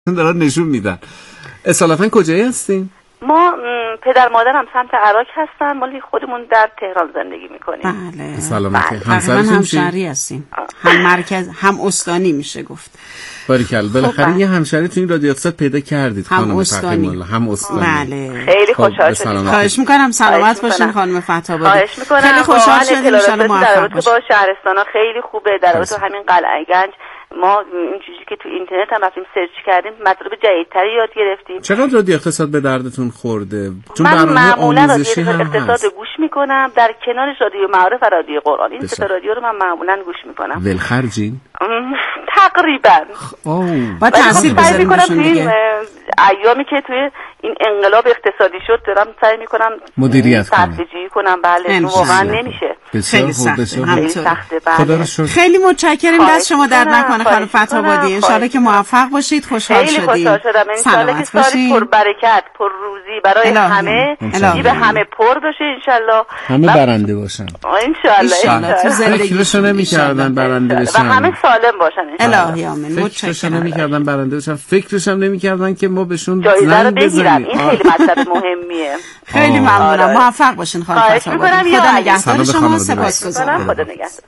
دارن نشون میدن. اصالتا کجایی هستین؟ ما پدر مادرم سمت عراق هستن، ولی خودمون در تهران زندگی میکنیم. بله. سلامتی. همشهری هستیم. هم مرکز هم استانی میشه گفت. باریکلا. بالاخره یه همشهری تو این رادیو اقتصاد پیدا کردید خانم استانی. هم استانی. بله. خیلی خوشحال شدم. خواهش میکنم سلامت باشین خانم فتح‌آبادی. خواهش میکنم. خیلی خوشحال شدیم ان شاءالله موفق باشین. با شهرستانا خیلی خوبه، در رابطه همین قلعه گنج ما این چیزی که تو اینترنت هم رفتیم سرچ کردیم مطلب جدیدتری یاد گرفتیم. چقدر رادیو اقتصاد به دردتون خورده؟ چون من معمولا آموزشی رادیو اقتصاد گوش میکنم، در کنارش رادیو معارف و رادیو قرآن. این سه تا رادیو رو من معمولا گوش میکنم. ولخرجین؟ تقریبا. با تاثیر بذاریم دیگه. ایامی که توی این انقلاب اقتصادی شد دارم سعی میکنم مدیریت کنم، صرفه‌جویی کنم. بله واقعا نمیشه. خیلی سخته. بله. خیلی متشکریم، دست شما درد نکنه خانم فتح‌آبادی. ان شاءالله که موفق باشید. خوشحال شدیم. خیلی خوشحال شدم. ان شاءالله که سالی پر برکت، پر روزی برای همه، جیب همه پر بشه ان شاءالله. همه برنده باشن ان شاءالله. تو فکرشو نمی‌کردن برنده بشن و همه سالم باشن. الهی آمین. فکرشو نمی‌کردن برنده بشن، فکرش هم نمی‌کردن که ما بهشون جایزه رو بگیرن. این خیلی مطلب مهمیه. خیلی ممنونم. موفق باشین خانم فتح‌آبادی. خدا نگهدار شما. سپاسگزارم. خدا نگهدار.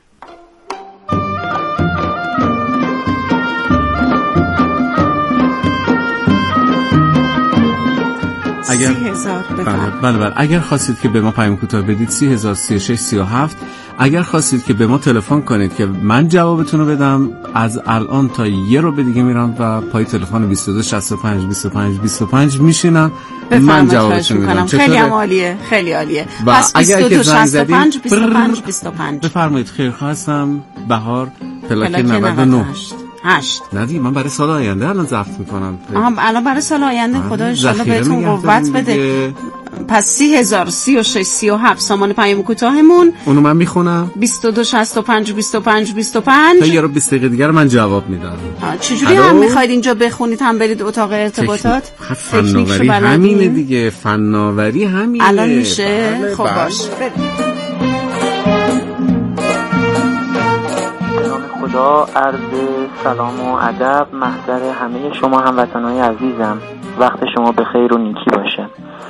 اگر خواستید که به ما پیام کوتاه بدید 303637. اگر خواستید که به ما تلفن کنید که من جوابتون رو بدم، از الان تا یه رو به دیگه میرم و پای تلفن 2265 میشینم، من جوابتون میدم. خیلی عالیه، خیلی عالیه. پس 2265 بفرمایید. خیرخواه هستم. بهار پلاک 99 8. نه دیگه من برای سال آینده الان ضبط میکنم. الان برای سال آینده خدا ان شاءالله بهتون قوت بده. پس 3036 37 سامان پیام کوتاهمون. اونو من میخونم. 2265 تا یه رو 20 دقیقه دیگه من جواب میدم. چجوری هم میخواید اینجا بخونید هم برید اتاق ارتباطات؟ فناوری همینه دیگه. فناوری همینه. الان میشه. خب باش. خدا عرض سلام و ادب محضر همه شما هموطنان عزیزم. وقت شما بخیر و نیکی باشه.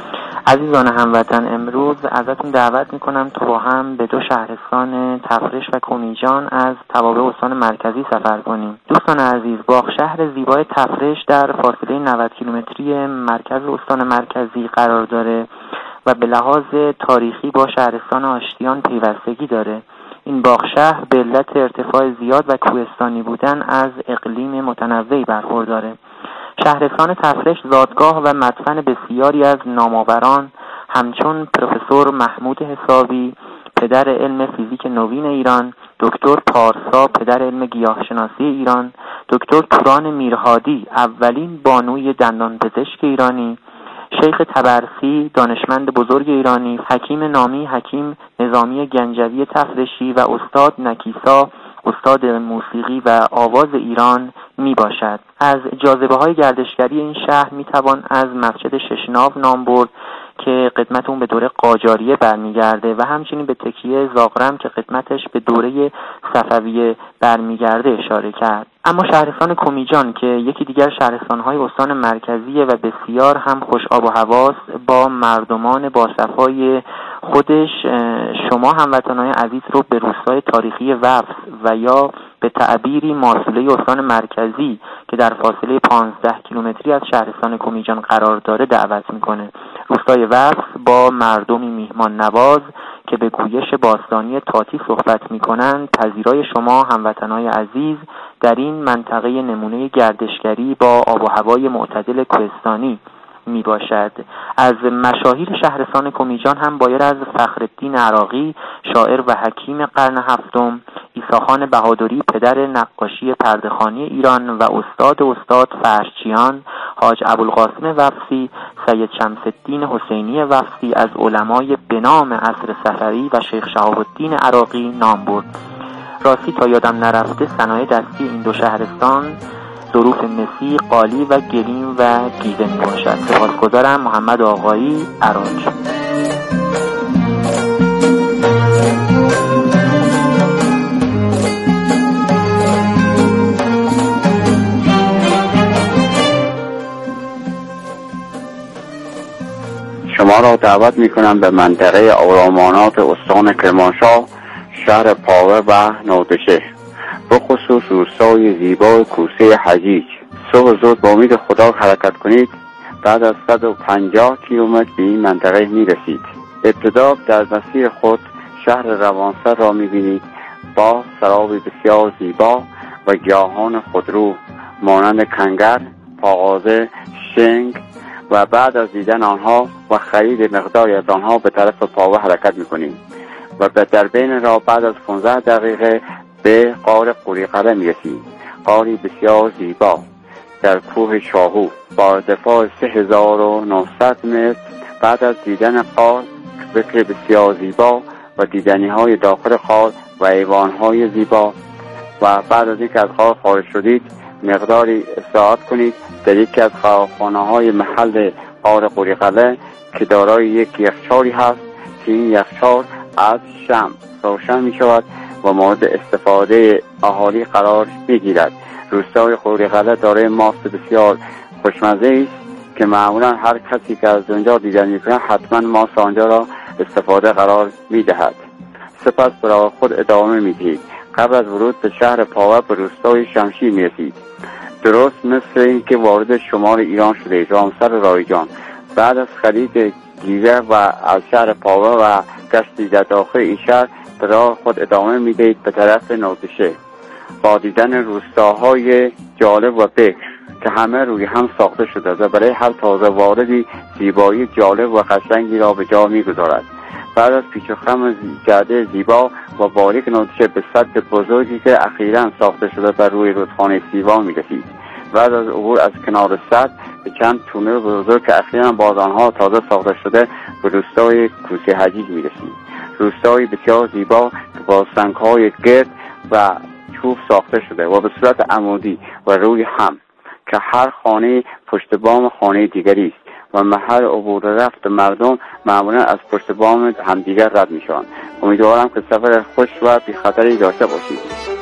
عزیزان هموطن، امروز ازتون دعوت میکنم تا با هم به دو شهرستان تفرش و کمیجان از توابع استان مرکزی سفر کنیم. دوستان عزیز، باغ شهر زیبای تفرش در فاصله 90 کیلومتری مرکز استان مرکزی قرار داره و به لحاظ تاریخی با شهرستان آشتیان پیوستگی داره. این باغ شهر به علت ارتفاع زیاد و کوهستانی بودن از اقلیم متنوعی برخورداره. شهرستان تفرش زادگاه و مدفن بسیاری از نامآوران همچون پروفسور محمود حسابی پدر علم فیزیک نوین ایران، دکتر پارسا پدر علم گیاهشناسی ایران، دکتر توران میرهادی اولین بانوی دندانپزشک ایرانی، شیخ طبرسی دانشمند بزرگ ایرانی، حکیم نامی حکیم نظامی گنجوی تفرشی و استاد نکیسا استاد موسیقی و آواز ایران می باشد. از جاذبه های گردشگری این شهر می توان از مسجد ششناو نام برد که قدمت اون به دوره قاجاریه برمیگرده و همچنین به تکیه زاغرم که قدمتش به دوره صفویه برمیگرده اشاره کرد. اما شهرستان کمیجان که یکی دیگر شهرستان‌های استان مرکزیه و بسیار هم خوش آب و هواست با مردمان با صفای خودش، شما هموطنان عزیز رو به روستای تاریخی وفس و یا به تعبیری ماسوله استان مرکزی که در فاصله 15 کیلومتری از شهرستان کمیجان قرار داره دعوت میکنه. روستای وفس با مردمی میهمان نواز که به گویش باستانی تاتی صحبت میکنند پذیرای شما هموطنان عزیز در این منطقه نمونه گردشگری با آب و هوای معتدل کوهستانی می باشد. از مشاهیر شهرستان کمیجان هم باید از فخرالدین عراقی شاعر و حکیم قرن هفتم، عیساخان بهادری پدر نقاشی پرده‌خوانی ایران و استاد فرشچیان، حاج ابوالقاسم وفسی، سید شمس‌الدین حسینی وفسی از علمای به نام عصر صفوی و شیخ شهاب الدین عراقی نام برد. راستی تا یادم نرفته صنایع دستی این دو شهرستان ظروف مسی، قالی و گلیم و گیزن باشد. سپاسگزارم. محمد آقایی، عراق. شما را دعوت میکنم به منطقه آرامانات استان کرمانشاه، شهر پاوه و نودشه، بخصوص روستای زیبای کوسه حجیج. صبح زود با امید خدا حرکت کنید. بعد از 150 کیلومتر به این منطقه میرسید. ابتدا در مسیر خود شهر روانسر را میبینید با سراب بسیار زیبا و گیاهان خودرو مانند کنگر، پاغازه، شنگ و بعد از دیدن آنها و خرید مقداری از آنها به طرف پاوه حرکت میکنیم و در بین راه بعد از 15 دقیقه به غار قوریقله میرسیم. غاری بسیار زیبا در کوه شاهو با ارتفاع 3900 متر. بعد از دیدن غار فکر بسیار زیبا و دیدنی های داخل غار و ایوان های زیبا و بعد از اینکه از غار خارج شدید مقداری استراحت کنید در یکی از خانه های محل غار قوریقله که دارای یک یخچالی هست که این یخچال از شمع روشن می شود و مورد استفاده اهالی قرار می گیرد. روستای قوریقله دارای ماست بسیار خوشمزه است که معمولا هر کسی که از اونجا دیدن می کند حتما ماست آنجا را استفاده قرار می دهد. سپس برای خود ادامه می دهید. قبل از ورود به شهر پاوه به روستای شمشیر می رسید. درست مثل این که وارد شمال ایران شده رامسر رایجان. بعد از خرید گیوه و از شهر پاوه و گشتی در داخل این شهر به راه خود ادامه می دهید به طرف نودشه با دیدن روستاهای جالب و بکر که همه روی هم ساخته شده و برای هر تازه واردی زیبایی جالب و قشنگی را به جا می گذارد. بعد از پیچ و خم جاده زیبا و باریک نودشه به سد بزرگی که اخیراً ساخته شده بر روی رودخانه سیوا می رسید. بعد از عبور از کنار سد به چند تونل بزرگ که اخیراً باز آنها تازه ساخته شده به روستای کوسه حجیج می رسید. روستایی بسیار زیبا که با سنگ‌های گرد و چوب ساخته شده و به صورت عمودی و روی هم که هر خانه پشت بام خانه دیگری است و محل عبور رفت مردم معمولا از پشت بام همدیگر رد میشوند. امیدوارم که سفر خوش و بی خطری داشته باشید.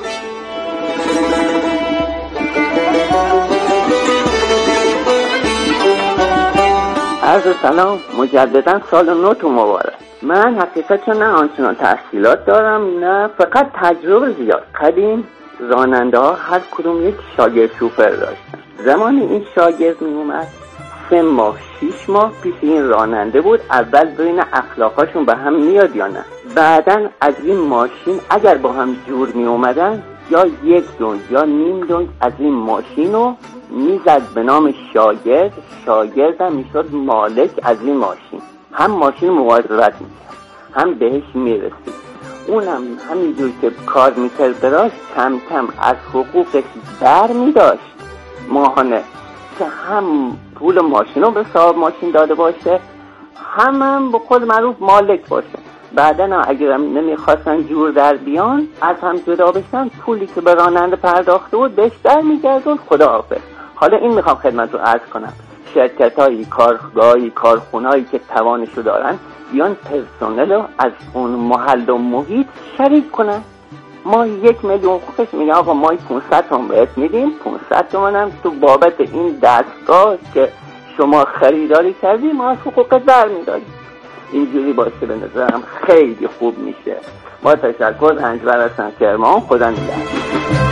عرض سلام، مجددا سال نو تو مبارک. من حقیقتا نه آنچنان تحصیلات دارم نه فقط تجربه زیاد. قدیم راننده ها هر کدوم یک شاگرد شوفر داشتن. زمانی این شاگرد می اومد 3 ماه 6 ماه پیش این راننده بود. اول ببین اخلاقاشون به هم میاد یا نه. بعدن از این ماشین اگر با هم جور می اومدن یا 1 دنگ یا نیم دنگ از این ماشین رو میزد به نام شاگرد. شاگرد هم میشد مالک از این ماشین. هم ماشین مقدرت میکرد هم بهش میرسید. اونم همینجور که کار میکرد براش کم کم از حقوقش بر میداشت ماهانه که هم پول ماشین رو به صاحب ماشین داده باشه هم به خود معروف مالک باشه. بعدن اگر نمیخواستن جور در بیان از هم جدا بشن پولی که به راننده پرداخته بود بهش در میگردون. خداحافظ. حالا این میخوام خدمت رو عرض کنم. شرکت‌های کارگاهی کارخونه‌ای که توانشو دارن بیان پرسنل رو از اون محل و محیط شریک کنن. ما 1 میلیون خوبش میگه آقا ما 500 تومن بهت میدیم، 500 تومن هم تو بابت این دستگاه که شما خریداری کردی ما از حقوقت در میداریم. اینجوری باشه به نظرم خیلی خوب میشه. با تشکر. هنجبر هستم کرمان. خدا نگهدار.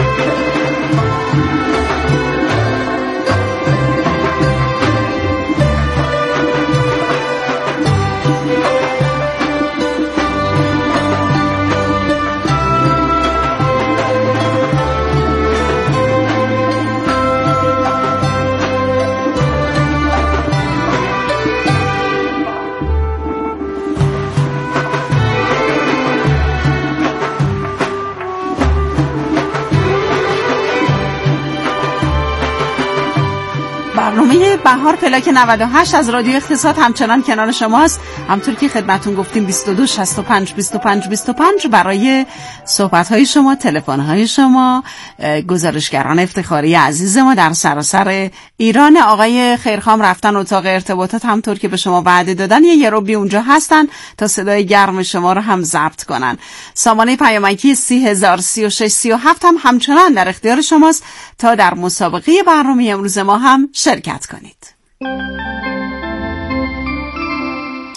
برنامه بهار پلاک 98 از رادیو اقتصاد همچنان کنار شماست. همطور که خدمتون گفتیم 22 65 25 25 برای صحبت‌های شما، تلفن‌های شما، گزارشگران افتخاری عزیز ما در سراسر ایران. آقای خیرخام رفتن اتاق ارتباطات، همطور که به شما وعده دادن یه روبی اونجا هستن تا صدای گرم شما رو هم ضبط کنن. سامانه پیامکی 303637 هم همچنان در اختیار شماست تا در مسابقه برنامه امروز ما هم شرکت کنید.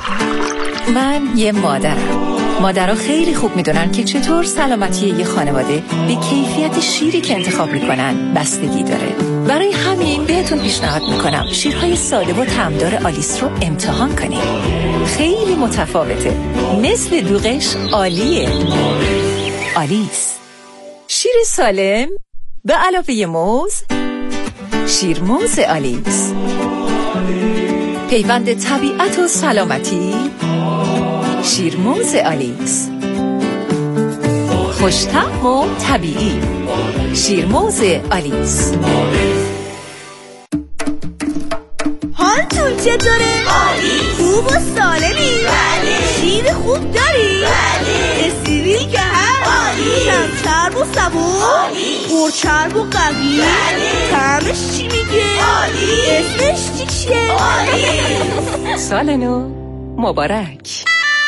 من یه مادرها خیلی خوب میدونن که چطور سلامتی یه خانواده به کیفیت شیری که انتخاب میکنن بستگی داره. برای همین بهتون پیشنهاد میکنم شیرهای ساده و طعمدار آلیس رو امتحان کنید. خیلی متفاوته، مثل دوغش عالیه. آلیس، شیر سالم به علاوه موز. شیرموز آلیس، پیوند طبیعت و سلامتی. شیرموز آلیس، خوش‌طعم و طبیعی. شیرموز آلیس. حالتون چطوره؟ عالی. خوب و سالمی؟ بله. شیر خوب داری؟ بله. استریل که هست؟ عالی. کم چرب و صبور؟ عالی. پرچرب و قوی؟ بله. طعمش چی میگه؟ عالی. اسمش چیه؟ عالی. سال نو مبارک.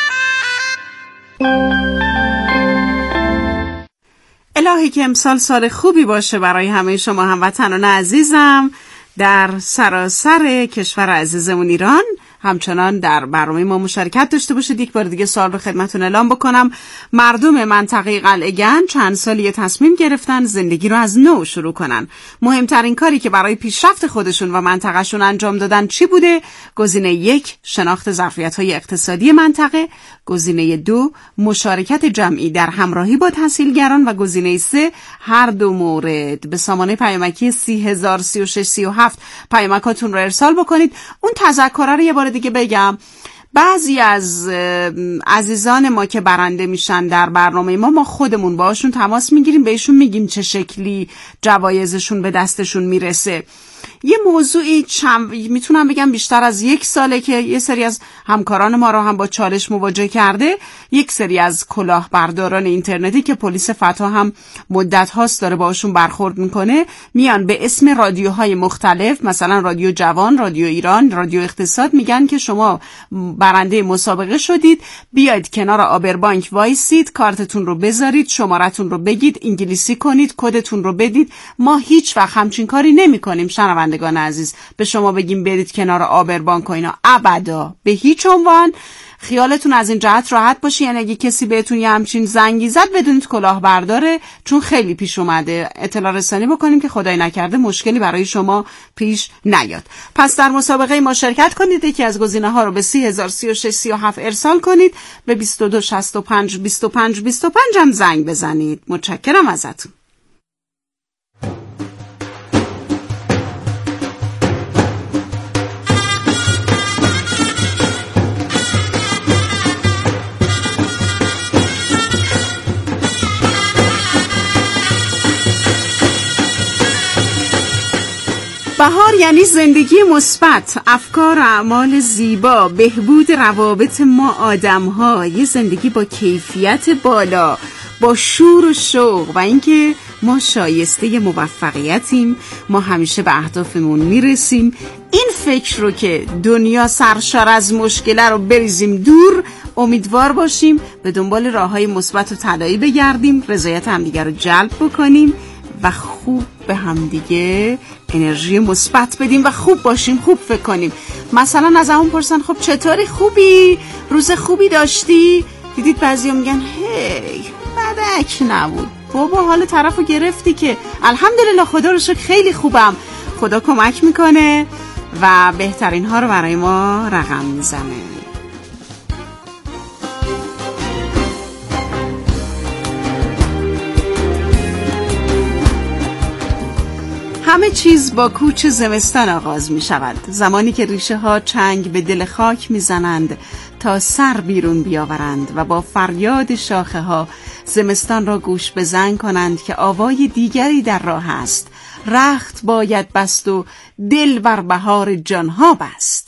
الهی که امسال سال خوبی باشه برای همه شما هموطنان عزیزم در سراسر کشور عزیزمون ایران. همچنان در برنامه ما مشارکت داشته باشید. یک بار دیگه سوال رو خدمتتون اعلام بکنم. مردم منطقه قلعه گنج چند سالی تصمیم گرفتن زندگی رو از نو شروع کنن. مهمترین کاری که برای پیشرفت خودشون و منطقهشون انجام دادن چی بوده؟ گزینه 1 شناخت ظرفیت‌های اقتصادی منطقه، گزینه 2 مشارکت جمعی در همراهی با تحصیلگران و گزینه 3 هر دو مورد. به سامانه پیامکی 303637 پیامکاتون رو ارسال بکنید. اون تذکر رو یه بار دیگه بگم. بعضی از عزیزان ما که برنده میشن در برنامه ما خودمون باشون تماس میگیریم، بهشون میگیم چه شکلی جوایزشون به دستشون میرسه. یه موضوعی میتونم بگم بیشتر از 1 ساله که یه سری از همکاران ما رو هم با چالش مواجه کرده. یک سری از کلاهبرداران اینترنتی که پلیس فتا هم مدت هاست داره باشون برخورد میکنه، میان به اسم رادیوهای مختلف، مثلا رادیو جوان، رادیو ایران، رادیو اقتصاد، میگن که شما برنده مسابقه شدید، بیاید کنار آبربانک وایسید، کارتتون رو بذارید، شمارتون رو بگید، انگلیسی کنید، کدتون رو بدید. ما هیچ وقت همچین کاری نمی‌کنیم شنوندگان عزیز، به شما بگیم برید کنار آبربانک و اینا، ابدا، به هیچ عنوان. خیالتون از این جهت راحت باشه، یعنی اگه کسی بهتون یه همچین زنگی زد بدونید کلاهبرداره، چون خیلی پیش اومده. اطلاع رسانی بکنیم که خدای نکرده مشکلی برای شما پیش نیاد. پس در مسابقه ما شرکت کنید. یکی از گزینه‌ها رو به 303637 ارسال کنید، به 2265 25 25 هم زنگ بزنید. متشکرم ازتون. بهار یعنی زندگی مثبت، افکار و اعمال زیبا، بهبود روابط ما آدم‌ها، یه زندگی با کیفیت بالا، با شور و شوق و اینکه ما شایسته موفقیتیم، ما همیشه به اهدافمون میرسیم. این فکر رو که دنیا سرشار از مشکل رو بریزیم دور، امیدوار باشیم، به دنبال راه‌های مثبت و طلایی بگردیم، رضایت همدیگر رو جلب بکنیم و خوب به همدیگه انرژی مثبت بدیم و خوب باشیم، خوب فکر کنیم. مثلا از همون پرسن خب چطوری، خوبی؟ روز خوبی داشتی؟ دیدید بعضیا میگن هی بدک نبود. بابا حال طرفو گرفتی که الحمدلله، خدا رو شکر خیلی خوبم. خدا کمک میکنه و بهترین ها رو برای ما رقم میزنه. همه چیز با کوچ زمستان آغاز می شود، زمانی که ریشه ها چنگ به دل خاک می زنند تا سر بیرون بیاورند و با فریاد شاخه ها زمستان را گوش به زنگ کنند که آوای دیگری در راه است. رخت باید بست و دل بر بهار جانها بست.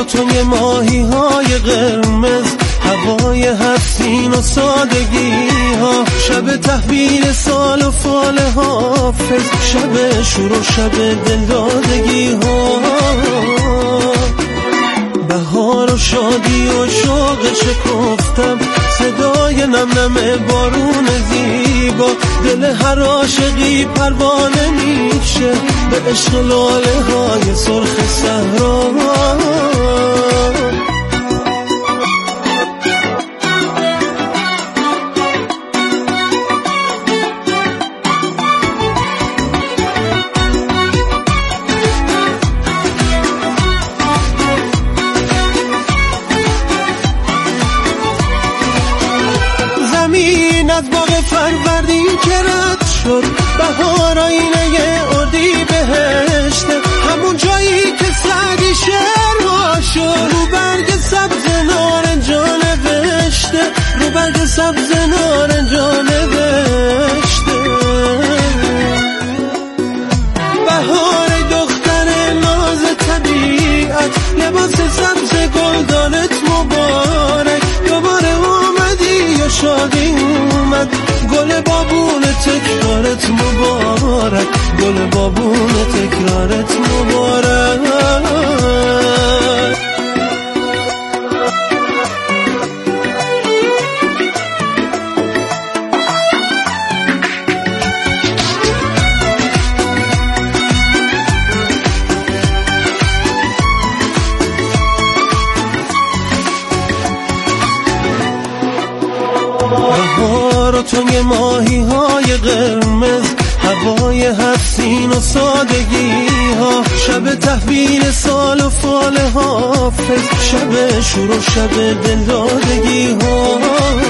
توی ماهی های قرمز، هوای حسین و سادگی ها، شب تحویل سال و فال حافظ، شب شور و شب دلدادگی ها، بهار و شادی و شوق شکفتم، صدای نم نم بارون زیبا، دل هر عاشقی پروانه میشه به عشق لاله های سرخ صحرا. از باغ فروردین که رد شد، بهار آینه اردی بهشته، همون جایی که سعدی شعرها شد، رو برگ سبز نارنجا نوشته، رو برگ سبز نارنجا نوشته. بهار دختر ناز طبیعت، لباس سبز گلدانت مبارک، دوباره اومدی یا شادی اومد، گل بابون تکرارت مبارک، گل بابون تکرارت مبارک. توی ماهی های قرمز، هوای حسین و سادگی ها، شب تحویل سال و فال حافظ، شب شور و شب دلدادگی ها،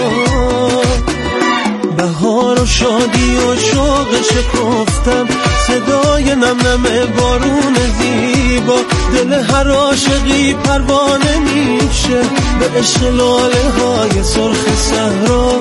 بهار و شادی و شوق شکفتم، صدای نم نم بارون زیبا، دل هر عاشقی پروانه میشه به عشق لاله های سرخ صحرا.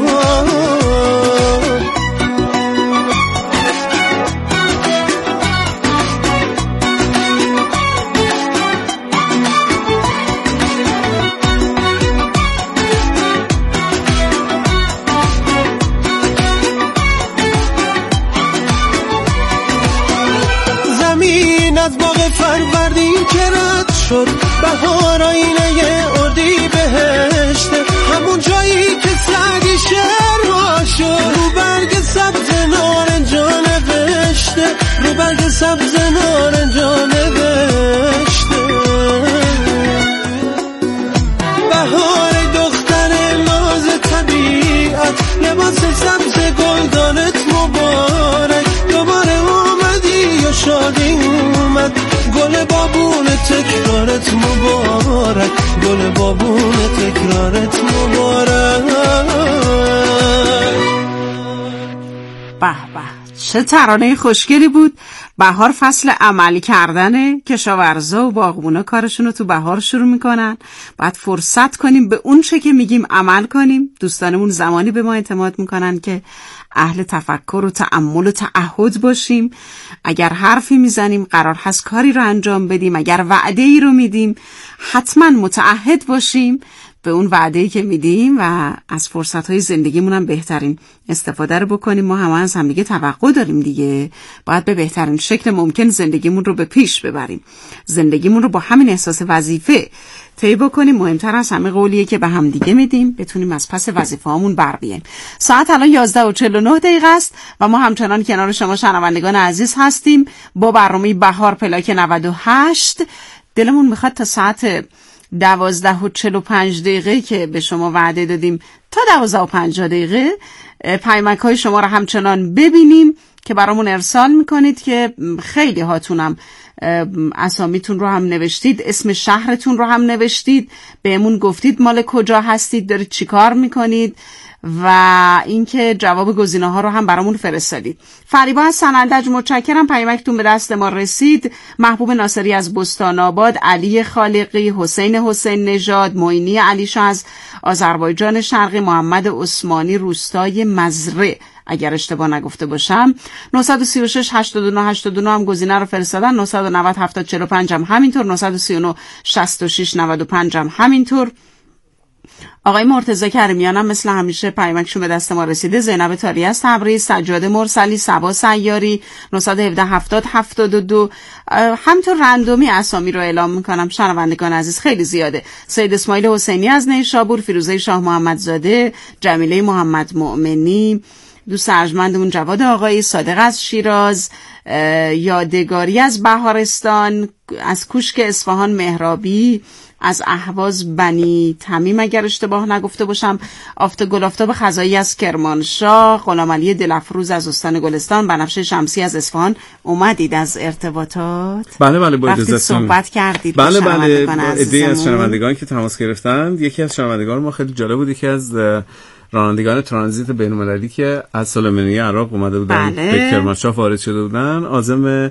از باغ فروردین که رد شد، بهار آینه اردی بهشته، همون جایی که سعدی شعرها شد، رو برگ سبز نارنجا نوشته، رو برگ سبز نارنجا نوشته. بهار دختر ناز طبیعت، لباس سبز گلدانت مبارک، دوباره اومدی یا شادی اومد، گل بابون تکرارت مبارک، گل بابون تکرارت مبارک. به به، چه ترانه خوشگلی بود. بهار فصل عمل کردنه، کشاورزا و باغبونا کارشونو تو بهار شروع میکنن. باید فرصت کنیم به اون چه که میگیم عمل کنیم. دوستانمون زمانی به ما اعتماد میکنن که اهل تفکر و تأمل و تعهد باشیم. اگر حرفی میزنیم قرار هست کاری رو انجام بدیم، اگر وعده ای رو میدیم حتما متعهد باشیم به اون وعده‌ای که میدیم و از فرصت‌های زندگیمون هم بهترین استفاده رو بکنیم. ما همه از هم دیگه توقع داریم دیگه، باید به بهترین شکل ممکن زندگیمون رو به پیش ببریم، زندگیمون رو با همین احساس وظیفه طی بکنیم. مهمتر از همه قولیه که به هم دیگه میدیم بتونیم از پس وظیفه‌هامون بر بیایم. ساعت الان 11:49 است و ما همچنان کنار شما شنوندگان عزیز هستیم با برنامه بهار پلاک 98. دلمون میخواد تا ساعت 12:45 که به شما وعده دادیم تا 12:50 پیامک های شما رو همچنان ببینیم که برامون ارسال میکنید که خیلی هاتونم اسامیتون رو هم نوشتید، اسم شهرتون رو هم نوشتید، بهمون گفتید مال کجا هستید، دارید چی کار میکنید و اینکه جواب گزینه ها رو هم برامون فرستادید. فریبا از سنندج متشکرم، پیامکتون به دست ما رسید. محبوب ناصری از بستان آباد، علی خالقی، حسین نژاد، معینی علیشا از آذربایجان شرقی، محمد عثمانی روستای مزرع اگر اشتباه نگفته باشم. 936 89 89 هم گزینه رو فرستادن. 990 70 45 هم همینطور. 939 66 95 هم همینطور. آقای مرتضی کریمیان هم مثل همیشه پیامکشون به دست ما رسیده. زینب طاری از تبریز، سجاد مرسلی، صبا سیاری، 917 70 72. همینطور رندومی اسامی رو اعلام میکنم شنوندگان عزیز، خیلی زیاده. سید اسماعیل حسینی از نیشابور، فیروزه شاه محمدزاده، جمیله محمد مؤمنی، دوست ارجمندمون جواد آقایی، صادق از شیراز، یادگاری از بهارستان، از کوشک اصفهان مهرابی، از اهواز بنی تمیم اگر اشتباه نگفته باشم، گلافتاب خزایی از کرمانشاه، غلامعلی دلفروز از استان گلستان، بنفشه شمسی از اصفهان. اومدید از ارتباطات؟ بله با اجازهتون صحبت کردید. بله عده‌ای از شنوندگان که تماس گرفتن. یکی از شنوندگان ما خیلی جالب بود، یکی از رانندگان ترانزیت بین‌المللی که از سلیمانیه عراق اومده بودن به کرمانشاه وارد شده بودن، عازم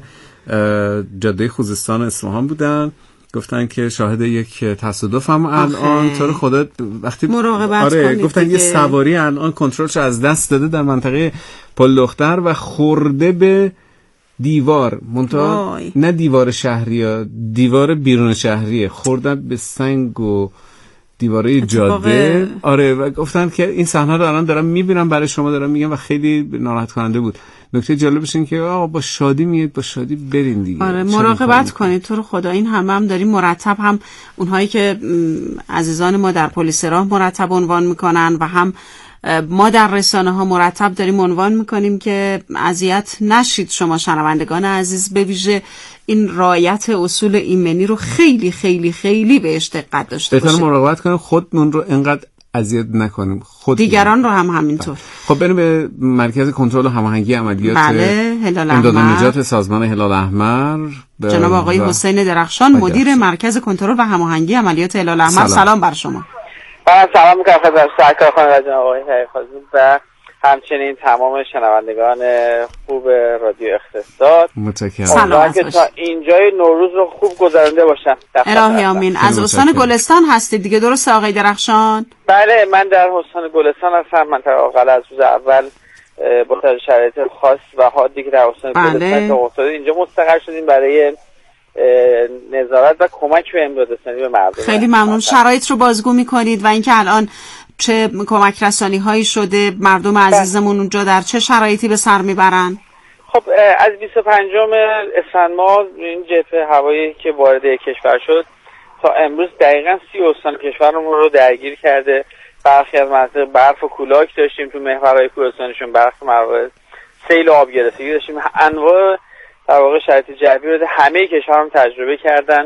جاده خوزستان اصفهان بودن. گفتن که شاهد یک تصادف هم الان طور خدا وقتی مراقبت کنید. گفتن دیگه. یه سواری الان کنترلش از دست داده در منطقه پل دختر و خورده به دیوار، منتها نه دیوار شهری یا دیوار بیرون شهریه، خوردن به سنگ و دیواره جاده. آره و گفتن که این صحنه رو الان دارم میبینم، برای شما دارم میگم و خیلی ناراحت کننده بود. نکته جالبش این که آقا با شادی میید، با شادی برین دیگه. آره مراقبت کنید تو رو خدا. این هم داریم مرتب، هم اونهایی که عزیزان ما در پلیس راه مرتب عنوان میکنن و هم ما در رسانه ها مرتب داریم عنوان میکنیم که اذیت نشید شما شنوندگان عزیز. به ویژه این رعایت اصول ایمنی رو خیلی خیلی خیلی بهش دقت داشته باشید. بهتره مراقبت کنیم، خودمون رو اینقدر اذیت نکنیم، دیگران رو هم همینطور. خب بریم به مرکز کنترل و هماهنگی عملیات امداد نجات سازمان هلال احمر. جناب آقای حسین درخشان مدیر مرکز کنترل و هماهنگی عملیات هلال احمر، سلام بر شما. من سلام می‌کنم خدمت سرکار خانم جناب آقای خازم و همچنین تمام شنوندگان خوب رادیو اقتصاد. متشکرم. سلام که تا اینجای نوروز رو خوب گذرانده باشم. الهی آمین. از استان گلستان هستید دیگه، درسته آقای درخشان؟ بله من در استان گلستان هستم. منطقه آقل از روز اول با شرایط خاص و حادی که در استان گلستان افتاده اینجا مستقر شدیم برای نظارت و کمک به امداد رسانی به مردم. خیلی ممنون. شرایط رو بازگو می‌کنید و اینکه الان چه کمک رسانی هایی شده، مردم عزیزمون اونجا در چه شرایطی به سر میبرن؟ خب از 25 اسفند ماه این جبهه هوایی که وارد کشور شد تا امروز دقیقاً 30 استان کشورمون رو درگیر کرده. برخی از مناطق برف و کولاک داشتیم تو محورهای کوهستانشون، برخی مواقع سیل و آبگرفتگی داشتیم. انواع در واقع شرایط جوی رو همه کشورم تجربه کردن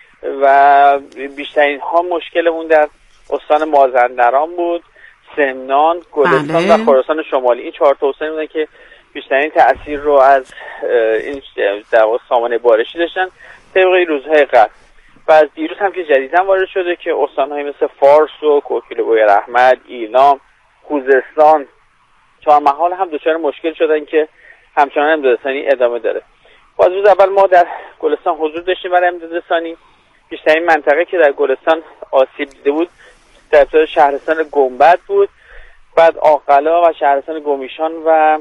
و بیشترین ها مشکلمون در استان مازندران بود، سمنان، گلستان و خراسان شمالی. این 4 تا استانی بودن که بیشترین تأثیر رو از این در واقع سامانه بارشی داشتن طبق روزهای قبل. و از دیروز هم که جدیداً وارد شده که استان‌های مثل فارس و کوکیل بویراحمد، ایلام، خوزستان چهارمحال هم دچار مشکل شدن که همچنان امدادرسانی ادامه داره. باز روز اول ما در گلستان حضور داشتیم برای امدادرسانی. بیشترین منطقه که در گلستان آسیب دیده بود در ابتدا شهرستان گنبد بود، بعد آقلا و شهرستان گمیشان و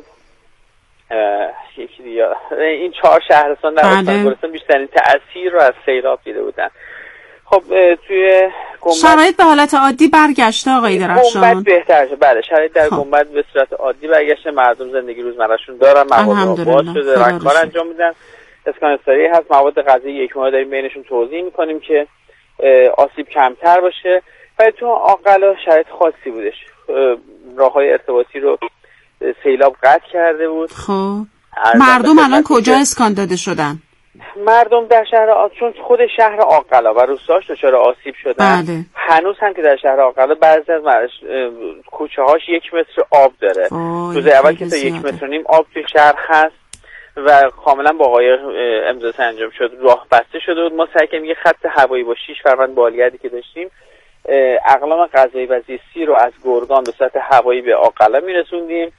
یکی دیگه. این 4 شهرستان در استان گلستان بیشترین تأثیر رو از سیلاب دیده بودن. خب توی گنبد شرایط به حالت عادی برگشته آقای درخشان؟ گنبد بهتر شده. بله شرایط در گنبد به صورت عادی برگشته. مردم زندگی روزمرهشون دارن، مواد آباد شده و کار انجام میدن. اسکانسری هست، مواد غذایی یک ماه داریم بینشون توزیع میکنیم که آسیب کمتر باشه. ولی تو آقلا شرایط خاصی بودش. راههای ارتباطی رو سیلاب قطع کرده بود. خب مردم الان کجا اسکان داده شدن؟ مردم در شهر چون خود شهر آقلا و روستاش دچار آسیب شدن. بله. هنوز هم که در شهر آقلا بعضی از کوچه هاش 1 متر آب داره. روز اول که تا 1.5 متر آب توی شهر هست و کاملا با قایق امضا انجام شد، راه بسته شده بود. ما سعی کردیم یه خط هوایی با 6 فروند بالگردی که داشتیم اقلام غذایی و زیستی رو از گرگان به صورت هوایی به آقلا میرسوندیم.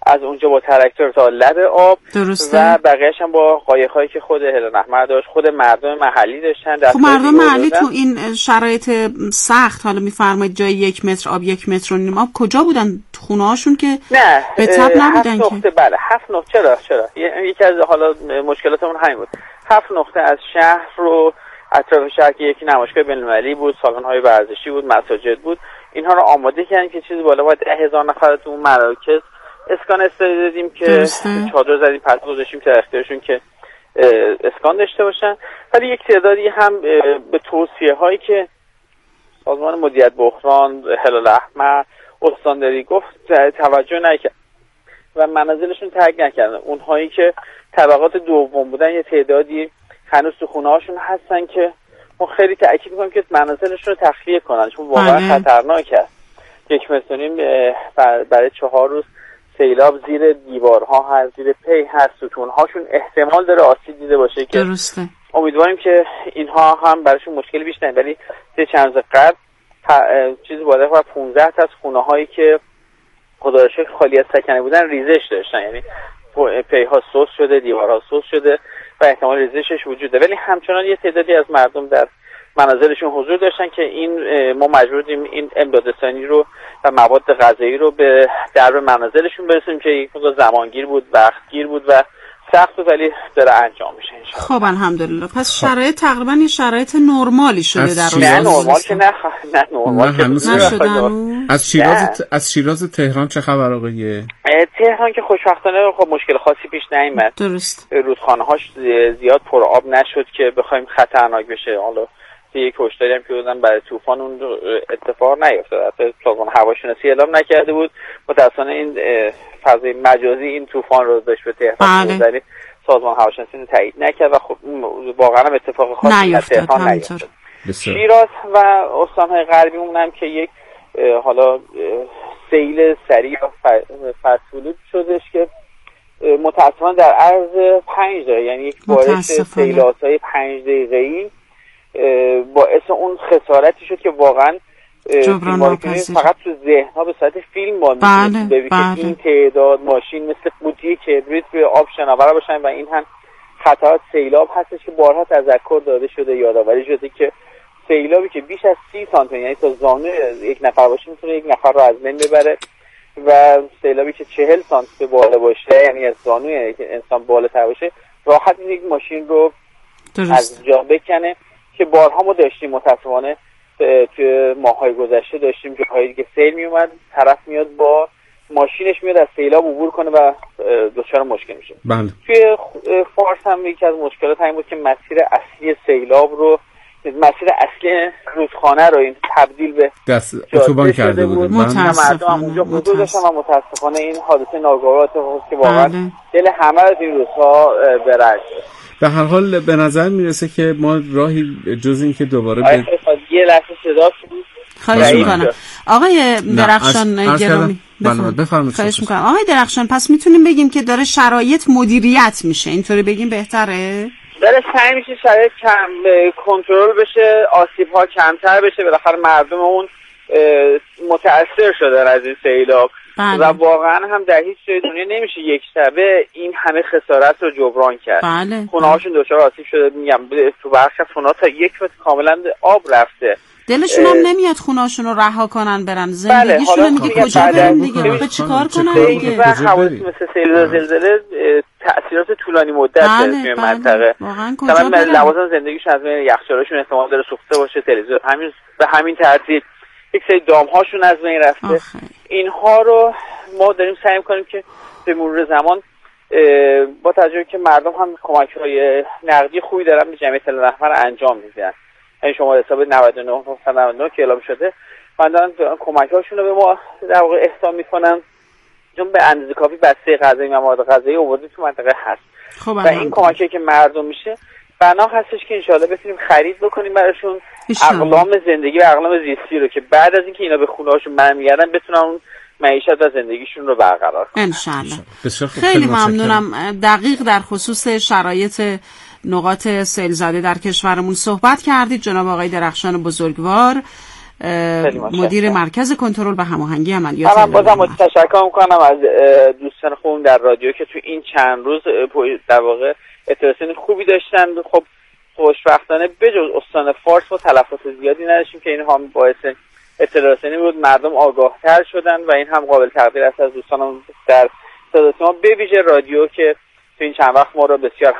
از اونجا با تراکتور تا لب آب. درسته. و بقیه‌اش هم با قایق‌هایی که خود هلال احمر داشت، خود مردم محلی داشتن. خب مردم محلی تو این شرایط سخت، حالا میفرمایید جای 1 متر آب 1.5 متر آب، کجا بودن؟ خونه هاشون که نه به تب نبودن که؟ بله 7 نقطه. چرا یکی از حالا مشکلاتمون همین بود. 7 نقطه از شهر رو اطراف شهر که یکی نمایشگاه بین‌المللی بود، سالن‌های ورزشی بود، مساجد بود، اینها رو آماده کردیم که چیزی بالا با 10,000 نفر تو اون مراکز اسکان استفاده دادیم که چادر زدیم پس گذاشتیم که اختیارشون که اسکان داشته باشن. ولی یک تعدادی هم به توصیه هایی که سازمان مدیریت بحران، هلال احمر، استانداری گفت توجه نکرد و منازلشون ترک نکردن. اونهایی که طبقات دوم بودن یه تعدادی هنوز تو خونه هاشون هستن که ما خیلی تأکید میکنیم که منازلشون رو تخلیه کنن، چون واقعا خطرناکه. 1.5 متر برای 4 روز سیلاب زیر دیوارها هست، زیر پی هست، ستونهاشون احتمال داره آسیب دیده باشه که درسته. امیدواریم که اینها هم براشون مشکلی پیش نیاد. ولی چند روز قبل چیزی بالغ بر 15 تا از خونه‌هایی که خدا رو شکر خالی از سکنه بودن ریزش داشتن، یعنی پیها سوس شده، دیوارها سوس شده و احتمال ریزشش وجود داره. ولی همچنان یه تعدادی از مردم در منازلشون حضور داشتن که ما مجبوریم این امدادرسانی رو و مواد غذایی رو به درب منازلشون برسونیم که یک مقدار زمانگیر بود، وقتگیر بود و سخت بود، ولی داره انجام میشه انشاءالله. خب الحمدلله. پس شرایط تقریبا یه شرایط نرمالی شده در نه نرمال که نه نرمال که نشده. از شیراز تهران چه خبر آقای؟ تهران که خوشبختانه خب مشکل خاصی پیش نیامد. درست. رودخانه‌هاش زیاد پر آب نشد که بخوایم خطرناک بشه. حالا یک هشداری هم که دادن برای طوفان اون اتفاق نیفتاد. البته سازمان هواشناسی اعلام نکرده بود. متأسفانه این فضای مجازی این طوفان رو داشت به تهران می‌زد. سازمان هواشناسی رو تایید نکرد و خب واقعا هم اتفاق خاصی در تهران نیفتاد. شیراز و استان‌های غربی هم که یک حالا سیل سریع فصل‌آلود شدش که متأسفانه در عرض 5 دقیقه، یعنی یک بارش سیلات‌های 5 دقیقه‌ای باعث اون خسارتی شد که واقعا فقط تو ذهن‌ها به صورت فیلم ما می‌بینیم که این تعداد ماشین مثل قوطی کبریت روی آب شناور باشن و این هم خطرات سیلاب هستش که بارها تذکر داده شده، یادآوری شده که سیلابی که بیش از 30 سانتی یعنی تا زانو یک نفر باشه میتونه یک نفر رو از بین ببره و سیلابی که 40 سانتی بالا باشه یعنی از زانوی یک انسان بالاتر باشه راحت یک ماشین رو از جا بکنه که بارها ما داشتیم. متأسفانه توی ماه‌های گذشته داشتیم جاهایی که سیل میومد، طرف میاد با ماشینش میاد از سیلاب عبور کنه و دچار مشکل میشه. بله. توی فارس هم یکی از مشکلات همین بود که مسیر اصلی سیلاب رو، مسیر اصلی رودخانه رو این تبدیل به اتوبان کرده بود. مردم هم اونجا حضور داشتن و متاسفانه این حادثه ناگوار که واقعا دل همه از این روزها برنج شد. به هر حال به نظر میرسه که ما راهی جز این که دوباره یه لحظه صدا خواهش میکنم آقای درخشان گرامی بفرمایید. خواهش میکنم آقای درخشان، پس میتونیم بگیم که داره شرایط مدیریت میشه، اینطوری بگیم بهتره؟ داره سعی میشه شرایط کم کنترل بشه، آسیب‌ها کمتر بشه، بالاخره مردم اون متأثر شدن از این سیلاب و واقعا هم در هیچ جای دنیا نمیشه یک شبه این همه خسارت رو جبران کرد. خونه‌هاشون دچار آسیب شده، میگم تو برخی از خونه‌ها تا 1 متر کاملا آب رفته. دلشون هم نمیاد خونه‌هاشون رو رها کنن برن، زندگیشون میگه کجا بریم دیگه، چیکار کنن دیگه. و حوادث مثل سیل و زلزله تأثیرات طولانی مدت داره توی منطقه. مثلا لوازم زندگیشون از بین یخچالشون احتمال داره سوخته باشه، تلویزیون همین به همین ترتیب یک سری دام‌هاشون از بین رفته. اینها رو ما داریم سعی می‌کنیم که به مرور زمان با توجه که مردم هم کمک‌های نقدی خوبی دارن به جمعیت هلال احمر انجام میدن. این شما حساب 99 که اعلام شده من دارن کمک‌هاشون رو به ما در واقع احسان می‌کنن، چون به اندازه کافی بسته غذایی و مواد غذایی آورده تو منطقه هست. و این کمکی که مردم میشه بنا هستش که انشالله بتونیم خرید بکنیم براشون اقلام زندگی و اقلام زیستی رو که بعد از اینکه اینا به خونه‌هاشون برمیگردن بتونن اون معیشت و زندگیشون رو برقرار کنن انشالله. خیلی ممنونم. دقیق در خصوص شرایط نقاط سیل زده در کشورمون صحبت کردید جناب آقای درخشان بزرگوار، مدیر مرکز کنترل و هماهنگی عملیات. من بازم تشکر میکنم از دوستان خوبم در رادیو که تو این چند روز در واقع اطلاعات خوبی داشتن. خب خوشبختانه بجز استان فارس ما تلفات زیادی نداشتیم که این هم باعث اطلاعات بود، مردم آگاهتر شدن و این هم قابل تقدیر است از دوستانم در صدای ما، به ویژه رادیو که تو این چند وقت ما رو بسیار